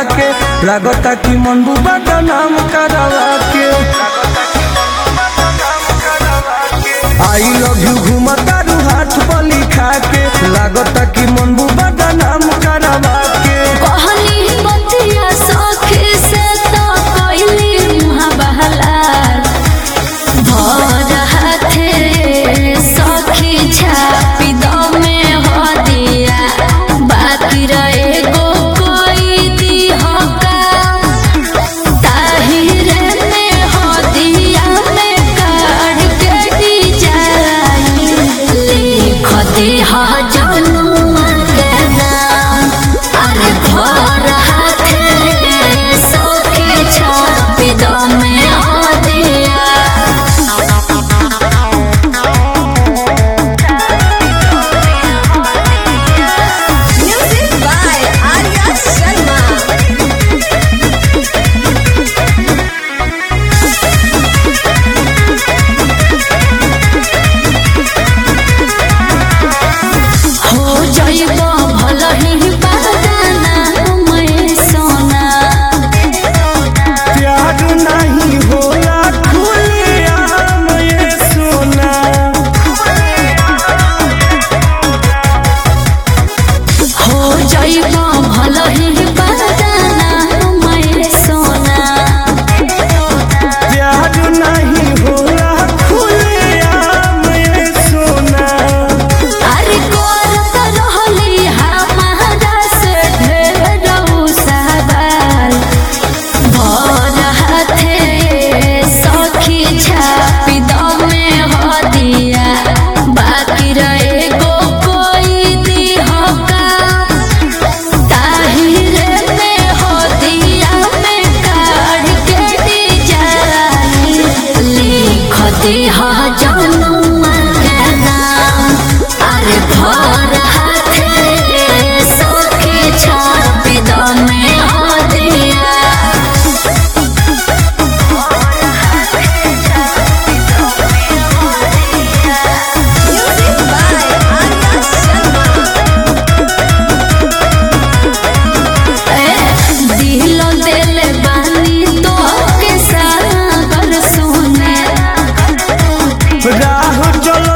के लागता कि मन बुबा का नाम करवा के आई लव यू घूमतारू हाथ बली खा के लागता कि मन बुबा का नाम करवा के कहली बतिया सखी से तो कोइली मुहा बहला भर हाथे सखी छापी दो में हो दिया बाकी रहे गो कोई दी हो काम ताहिरे में हो दिया में काढ़ के दी जाई लिख दी हो जनुआ के नाम अरे भर हाथे सखी छापी दो में हो दिया Music by Arya Sharma. हो जाइबो भल ही बहाना मैं सोना प्यार नहीं होला खुलेआम ये सोना हो जाइबो भल ही बहाना मैं सोना प्यार नहीं होला खुलेआम ये सोना अरे करत रहली हमारा से ढेर सवाल भर हाथे सखी छापी दो में हो दिया बाकी रहे गो कोई दी हो काम ताहिरे में हो दिया में काढ़ के दी जाई लिख दी हो जनुआ के नाम अरे भर हाथे सखी छापी दो में हो दिया Music by Arya Sharma. दिल दिल बानी तो के सागर सुने राह चल